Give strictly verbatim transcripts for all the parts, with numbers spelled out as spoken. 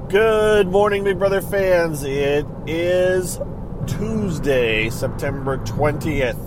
Good morning, Big Brother fans. It is Tuesday, September twentieth,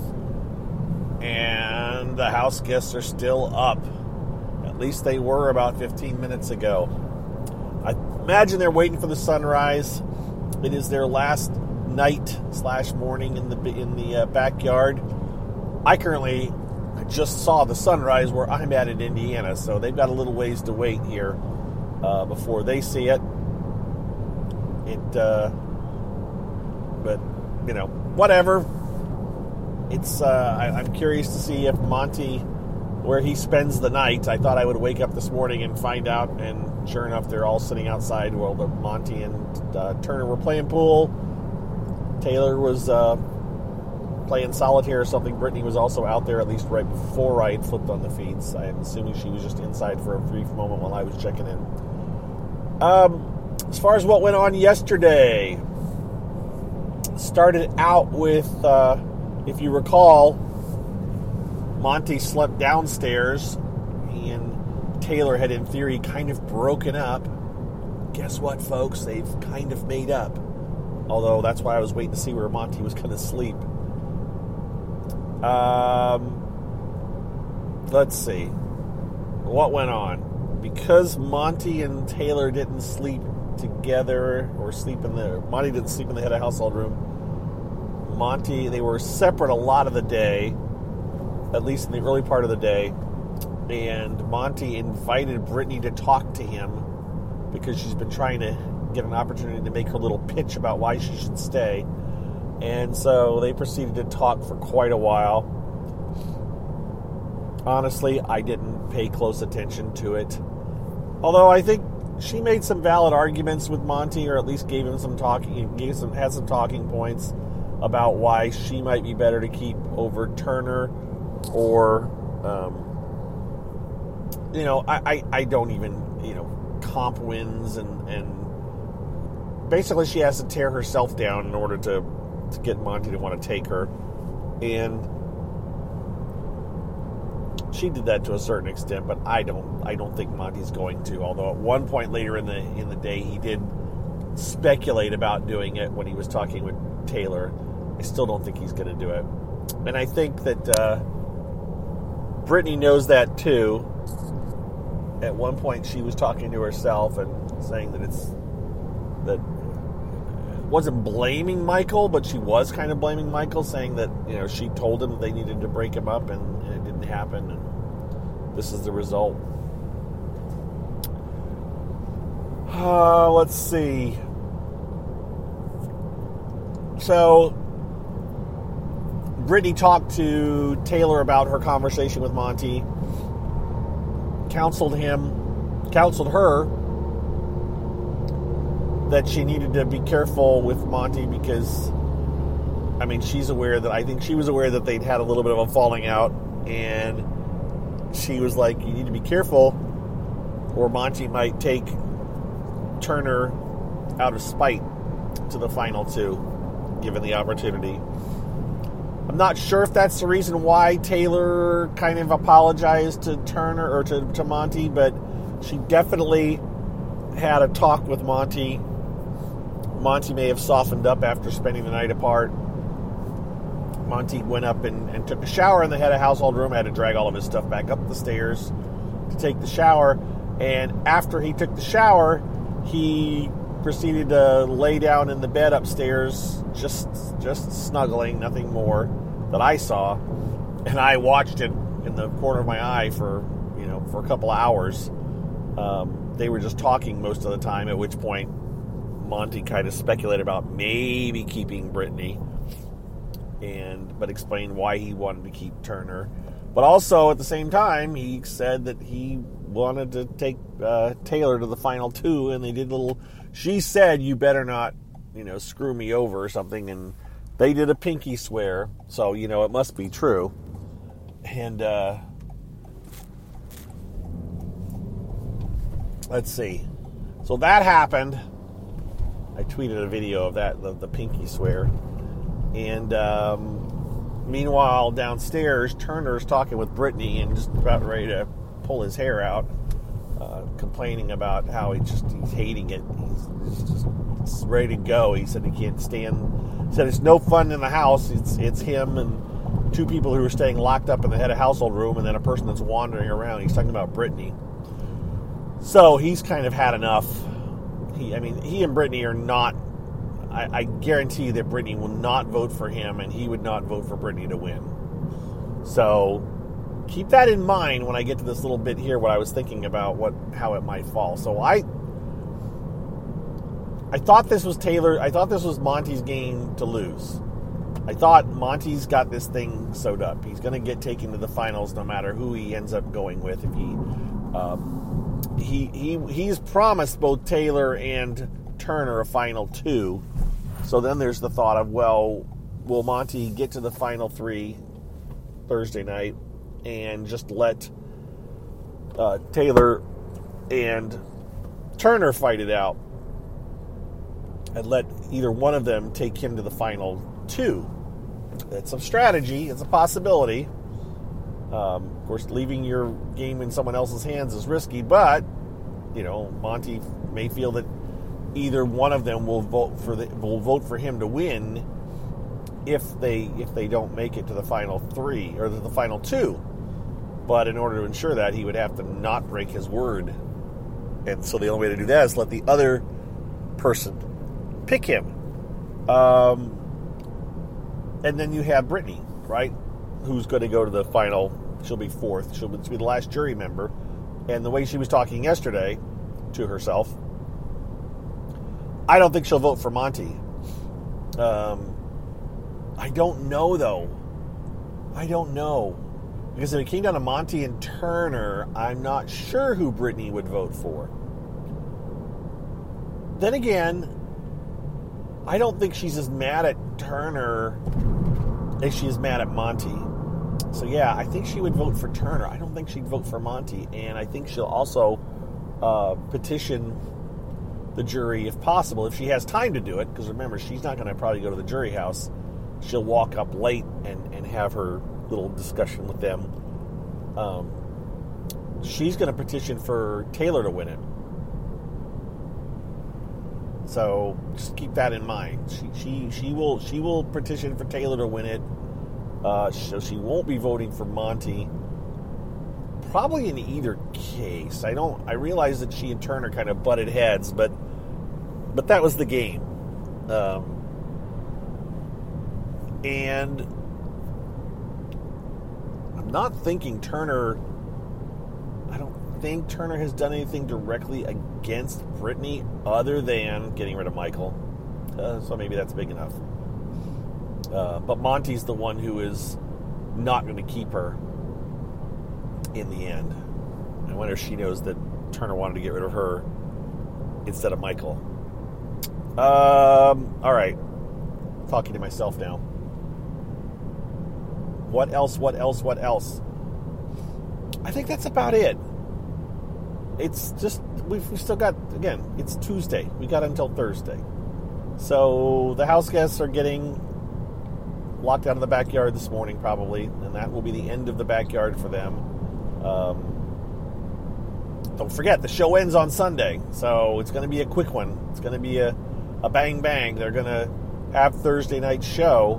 and the house guests are still up. At least they were about fifteen minutes ago. I imagine they're waiting for the sunrise. It is their last night slash morning in the in the uh, backyard. I currently just saw the sunrise where I'm at in Indiana, so they've got a little ways to wait here uh, before they see it. It, uh, but, you know, whatever. It's, uh, I, I'm curious to see if Monty, where he spends the night. I thought I would wake up this morning and find out, and sure enough, they're all sitting outside while the Monty and uh, Turner were playing pool. Taylor was uh, playing solitaire or something. Brittany was also out there, at least right before I had flipped on the feeds. I'm assuming she was just inside for a brief moment while I was checking in. Um... As far as what went on yesterday, started out with, uh, if you recall, Monty slept downstairs and Taylor had, in theory, kind of broken up. Guess what, folks? They've kind of made up. Although that's why I was waiting to see where Monty was going to sleep. Um, let's see. What went on? Because Monty and Taylor didn't sleep together or sleep in the Monty didn't sleep in the head of household room. Monty, they were separate a lot of the day, at least in the early part of the day, and Monty invited Brittany to talk to him because she's been trying to get an opportunity to make her little pitch about why she should stay, and so they proceeded to talk for quite a while. Honestly, I didn't pay close attention to it, although I think she made some valid arguments with Monty, or at least gave him some talking, gave some had some talking points about why she might be better to keep over Turner, or, um, you know, I, I, I don't even, you know, comp wins, and, and basically she has to tear herself down in order to, to get Monty to want to take her, and she did that to a certain extent, but I don't. I don't think Monty's going to. Although at one point later in the in the day, he did speculate about doing it when he was talking with Taylor. I still don't think he's going to do it, and I think that uh, Brittany knows that too. At one point, she was talking to herself and saying that it's that wasn't blaming Michael, but she was kind of blaming Michael, saying that, you know, she told him that they needed to break him up, and, and it didn't happen, and this is the result. Uh, let's see. So, Brittany talked to Taylor about her conversation with Monty, counseled him, counseled her that she needed to be careful with Monty because, I mean, she's aware that, I think she was aware that they'd had a little bit of a falling out, and she was like, you need to be careful, or Monty might take Turner out of spite to the final two, given the opportunity. I'm not sure if that's the reason why Taylor kind of apologized to Turner, or to, to Monty, but she definitely had a talk with Monty. Monty may have softened up after spending the night apart. Monty went up and, and took a shower in the head of household room, had to drag all of his stuff back up the stairs to take the shower, and after he took the shower, he proceeded to lay down in the bed upstairs, just just snuggling, nothing more that I saw, and I watched it in the corner of my eye for, you know, for a couple of hours. Um, they were just talking most of the time, at which point Monty kind of speculated about maybe keeping Brittany, and but explained why he wanted to keep Turner. But also, at the same time, he said that he wanted to take uh, Taylor to the final two, and they did a little... She said, you better not, you know, screw me over or something, and they did a pinky swear, so, you know, it must be true. And, uh... let's see. So that happened. I tweeted a video of that, the, the pinky swear. And um, meanwhile, downstairs, Turner's talking with Brittany and just about ready to pull his hair out. uh, complaining about how he just he's hating it. He's, he's just he's ready to go. He said he can't stand. He said it's no fun in the house. It's it's him and two people who are staying locked up in the head of household room, and then a person that's wandering around. He's talking about Brittany. So he's kind of had enough. He, I mean, he and Brittany are not. I, I guarantee you that Brittany will not vote for him, and he would not vote for Brittany to win. So keep that in mind when I get to this little bit here, what I was thinking about what how it might fall. So I I thought this was Taylor, I thought this was Monty's game to lose. I thought Monty's got this thing sewed up. He's going to get taken to the finals no matter who he ends up going with. If he um, he he he's promised both Taylor and Turner a final two. So then there's the thought of, well, will Monty get to the final three Thursday night and just let uh, Taylor and Turner fight it out and let either one of them take him to the final two? It's a strategy. It's a possibility. Um, of course, leaving your game in someone else's hands is risky, but, you know, Monty may feel that either one of them will vote for the, will vote for him to win if they if they don't make it to the final three or the final two. But in order to ensure that, he would have to not break his word. And so the only way to do that is let the other person pick him. Um, and then you have Brittany, right? Who's going to go to the final. She'll be fourth. She'll be the last jury member. And the way she was talking yesterday to herself, I don't think she'll vote for Monty. Um, I don't know, though. I don't know. Because if it came down to Monty and Turner, I'm not sure who Brittany would vote for. Then again, I don't think she's as mad at Turner as she is mad at Monty. So, yeah, I think she would vote for Turner. I don't think she'd vote for Monty. And I think she'll also uh, petition the jury if possible, if she has time to do it, because remember, she's not going to probably go to the jury house. She'll walk up late and, and have her little discussion with them. Um, she's going to petition for Taylor to win it. So just keep that in mind. She she she will she will petition for Taylor to win it. Uh, so she won't be voting for Monty. Probably in either case. I don't. I realize that she and Turner kind of butted heads, but but that was the game. Um, and I'm not thinking Turner. I don't think Turner has done anything directly against Brittany other than getting rid of Michael. Uh, so maybe that's big enough. Uh, but Monty's the one who is not going to keep her in the end. I wonder if she knows that Turner wanted to get rid of her instead of Michael. Um, all right. Talking to myself now. What else, what else, what else? I think that's about it. It's just, we've, we've still got, again, it's Tuesday. We got until Thursday. So the house guests are getting locked out of the backyard this morning probably, and that will be the end of the backyard for them. Um, don't forget, the show ends on Sunday, so it's going to be a quick one. It's going to be a, a bang bang. They're going to have Thursday night show,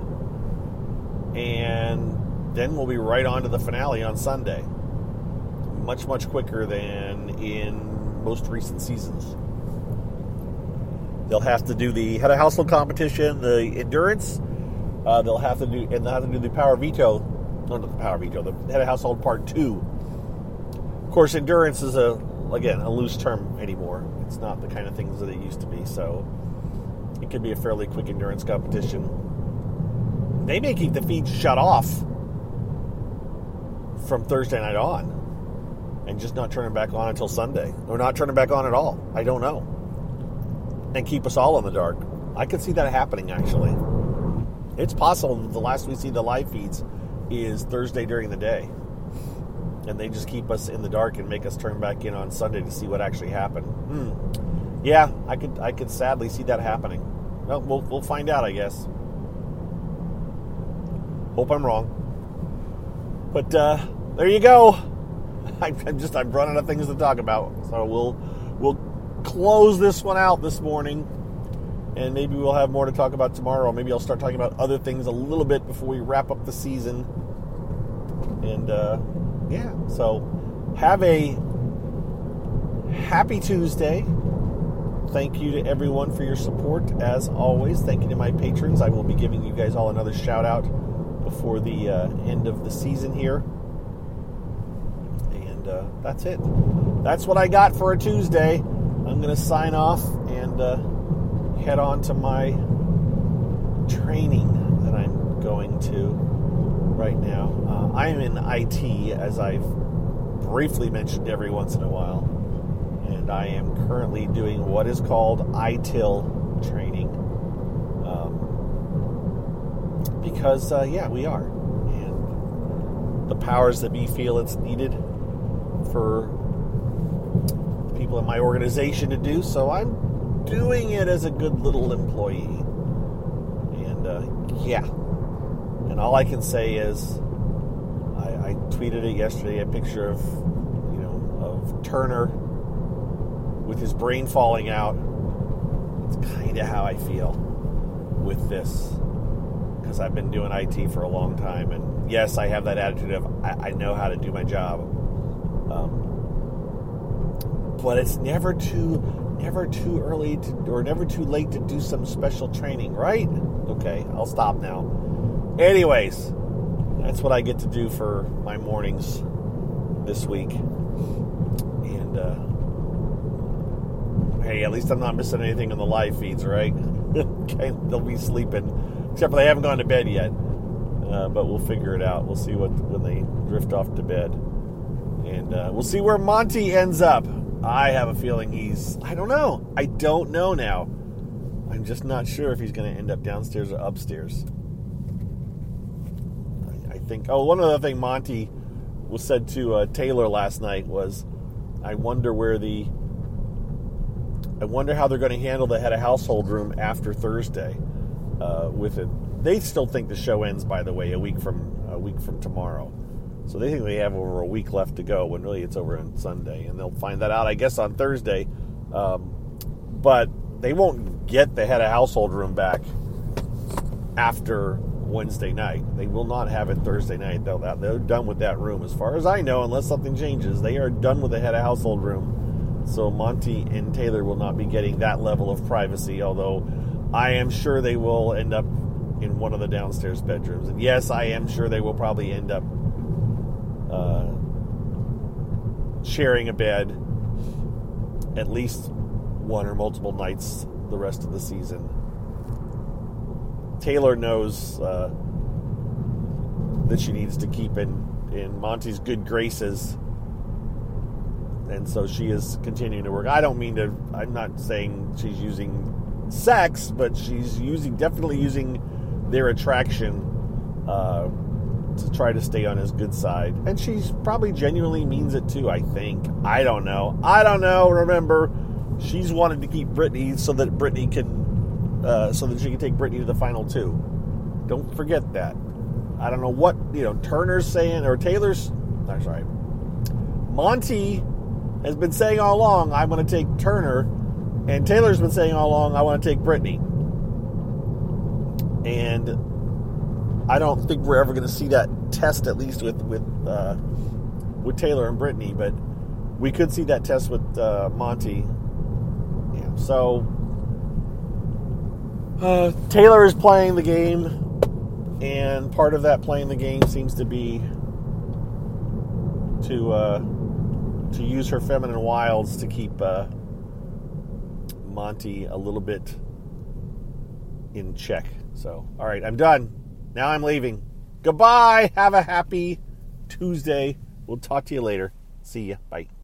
and then we'll be right on to the finale on Sunday. Much, much quicker than in most recent seasons. They'll have to do the head of household competition, the endurance. Uh, they'll have to do, and they'll have to do the power veto. No, not the power veto. The head of household part two. Of course, endurance is a again a loose term anymore. It's not the kind of things that it used to be. So it could be a fairly quick endurance competition. They may keep the feeds shut off from Thursday night on, and just not turn them back on until Sunday, or not turn them back on at all. I don't know, and keep us all in the dark. I could see that happening actually. It's possible that the last we see the live feeds is Thursday during the day, and they just keep us in the dark and make us turn back in on Sunday to see what actually happened. Hmm. Yeah, I could I could sadly see that happening. Well, we'll we'll find out, I guess. Hope I'm wrong. But uh, there you go. I'm just I'm running out of things to talk about. So we'll we'll close this one out this morning, and maybe we'll have more to talk about tomorrow. Maybe I'll start talking about other things a little bit before we wrap up the season. And uh, yeah, so have a happy Tuesday. Thank you to everyone for your support, as always. Thank you to my patrons. I will be giving you guys all another shout out before the uh, end of the season here. And uh, that's it. That's what I got for a Tuesday. I'm going to sign off and uh, head on to my training that I'm going to right now. Uh, I'm in I T, as I've briefly mentioned every once in a while. And I am currently doing what is called I T I L training. Um, because, uh, yeah, we are. And the powers that be feel it's needed for the people in my organization to do, so I'm doing it as a good little employee. And, uh, yeah. And all I can say is, I, I tweeted it yesterday, a picture of, you know, of Turner with his brain falling out. It's kind of how I feel with this, because I've been doing I T for a long time, and yes, I have that attitude of I, I know how to do my job, um, but it's never too never too early to, or never too late to do some special training, right? Okay, I'll stop now. Anyways, that's what I get to do for my mornings this week, and uh hey, at least I'm not missing anything on the live feeds, right? Okay, they'll be sleeping, except for they haven't gone to bed yet. Uh, but we'll figure it out. We'll see what when they drift off to bed, and uh, we'll see where Monty ends up. I have a feeling he's. I don't know. I don't know now. I'm just not sure if he's going to end up downstairs or upstairs. I, I think. Oh, one other thing Monty was said to uh, Taylor last night was, "I wonder where the." I wonder how they're going to handle the head of household room after Thursday uh, with it. They still think the show ends, by the way, a week from a week from tomorrow. So they think they have over a week left to go when really it's over on Sunday. And they'll find that out, I guess, on Thursday. Um, but they won't get the head of household room back after Wednesday night. They will not have it Thursday night. They'll, they're done with that room. As far as I know, unless something changes, they are done with the head of household room. So Monty and Taylor will not be getting that level of privacy, although I am sure they will end up in one of the downstairs bedrooms. And yes, I am sure they will probably end up uh, sharing a bed at least one or multiple nights the rest of the season. Taylor knows uh, that she needs to keep in, in Monty's good graces, and so she is continuing to work. I don't mean to, I'm not saying she's using sex, but she's using, definitely using their attraction uh, to try to stay on his good side. And she's probably genuinely means it too, I think. I don't know. I don't know. Remember, she's wanted to keep Brittany so that Brittany can, uh, so that she can take Brittany to the final two. Don't forget that. I don't know what, you know, Turner's saying, or Taylor's, I'm sorry, Monty has been saying all along, I want to take Turner, and Taylor's been saying all along, I want to take Brittany. And I don't think we're ever going to see that test, at least with with uh, with Taylor and Brittany, but we could see that test with uh, Monty. Yeah. So uh, Taylor is playing the game, and part of that playing the game seems to be to uh, to use her feminine wilds to keep uh, Monty a little bit in check. So, all right, I'm done. Now I'm leaving. Goodbye. Have a happy Tuesday. We'll talk to you later. See ya. Bye.